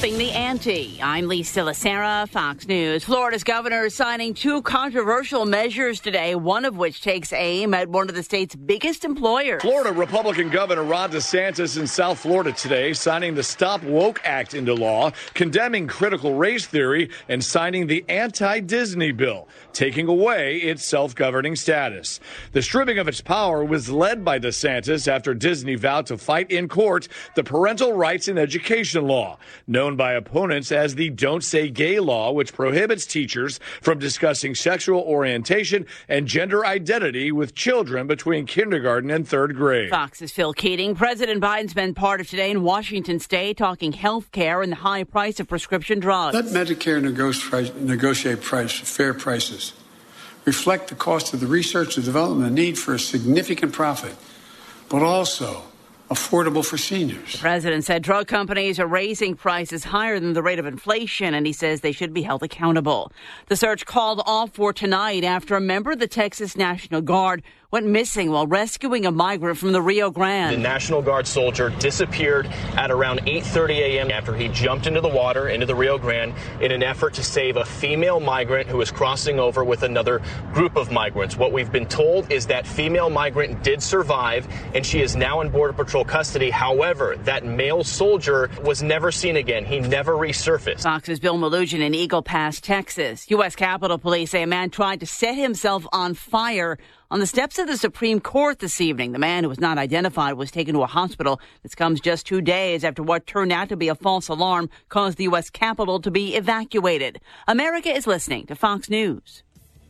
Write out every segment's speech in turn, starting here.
upping the ante. I'm Lisa Lacera, Fox News. Florida's governor is signing two controversial measures today, one of which takes aim at one of the state's biggest employers. Florida Republican Governor Ron DeSantis in South Florida today signing the Stop Woke Act into law, condemning critical race theory and signing the anti-Disney bill, taking away its self-governing status. The stripping of its power was led by DeSantis after Disney vowed to fight in court the Parental Rights in Education law, known by opponents as the Don't Say Gay law, which prohibits teachers from discussing sexual orientation and gender identity with children between kindergarten and third grade. Fox's Phil Keating. President Biden's been part of today in Washington State, talking health care and the high price of prescription drugs. Let Medicare negotiate fair prices, reflect the cost of the research and development, the need for a significant profit, but also affordable for seniors. The president said drug companies are raising prices higher than the rate of inflation, and he says they should be held accountable. The search called off for tonight after a member of the Texas National Guard went missing while rescuing a migrant from the Rio Grande. The National Guard soldier disappeared at around 8:30 a.m. after he jumped into the water, into the Rio Grande, in an effort to save a female migrant who was crossing over with another group of migrants. What we've been told is that female migrant did survive, and she is now in Border Patrol custody. However, that male soldier was never seen again. He never resurfaced. Fox's Bill Malugin in Eagle Pass, Texas. U.S. Capitol Police say a man tried to set himself on fire on the steps of the Supreme Court this evening. The man, who was not identified, was taken to a hospital. This comes just 2 days after what turned out to be a false alarm caused the U.S. Capitol to be evacuated. America is listening to Fox News.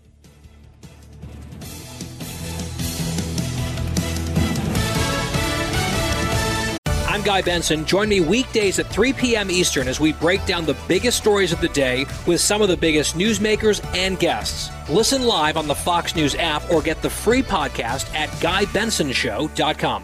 I'm Guy Benson. Join me weekdays at 3 p.m. Eastern as we break down the biggest stories of the day with some of the biggest newsmakers and guests. Listen live on the Fox News app or get the free podcast at GuyBensonShow.com.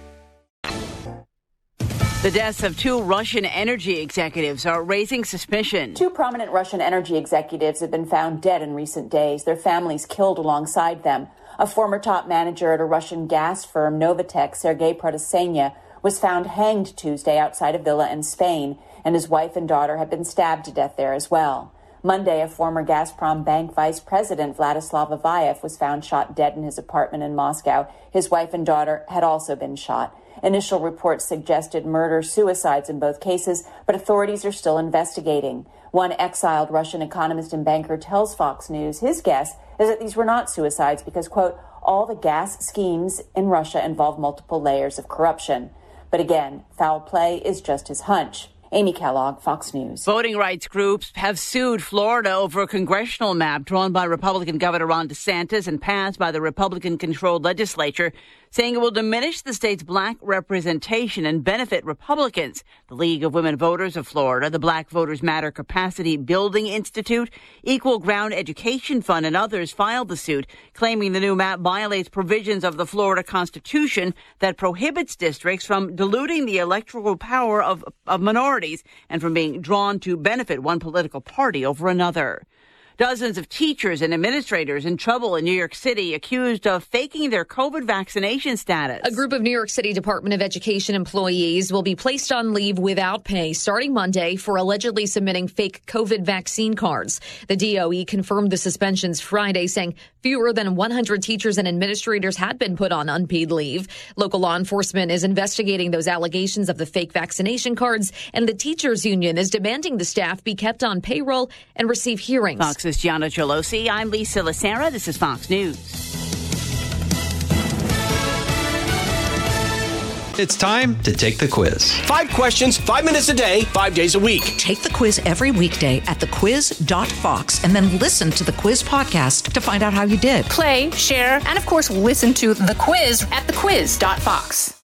The deaths of two Russian energy executives are raising suspicion. Two prominent Russian energy executives have been found dead in recent days, their families killed alongside them. A former top manager at a Russian gas firm, Novatek, Sergei Protosenya, was found hanged Tuesday outside a villa in Spain, and his wife and daughter had been stabbed to death there as well. Monday, a former Gazprom bank vice president, Vladislav Avayev, was found shot dead in his apartment in Moscow. His wife and daughter had also been shot. Initial reports suggested murder-suicides in both cases, but authorities are still investigating. One exiled Russian economist and banker tells Fox News his guess is that these were not suicides because, quote, all the gas schemes in Russia involve multiple layers of corruption. But again, foul play is just his hunch. Amy Kellogg, Fox News. Voting rights groups have sued Florida over a congressional map drawn by Republican Governor Ron DeSantis and passed by the Republican-controlled legislature, saying it will diminish the state's black representation and benefit Republicans. The League of Women Voters of Florida, the Black Voters Matter Capacity Building Institute, Equal Ground Education Fund, and others filed the suit, claiming the new map violates provisions of the Florida Constitution that prohibits districts from diluting the electoral power of minorities and from being drawn to benefit one political party over another. Dozens of teachers and administrators in trouble in New York City accused of faking their COVID vaccination status. A group of New York City Department of Education employees will be placed on leave without pay starting Monday for allegedly submitting fake COVID vaccine cards. The DOE confirmed the suspensions Friday, saying fewer than 100 teachers and administrators had been put on unpaid leave. Local law enforcement is investigating those allegations of the fake vaccination cards, and the teachers union is demanding the staff be kept on payroll and receive hearings. Fox's Gianna Gelosi. I'm Lisa Lacera. This is Fox News. It's time to take the quiz. 5 questions, 5 minutes a day, 5 days a week. Take the quiz every weekday at thequiz.fox and then listen to the quiz podcast to find out how you did. Play, share, and of course, listen to the quiz at thequiz.fox.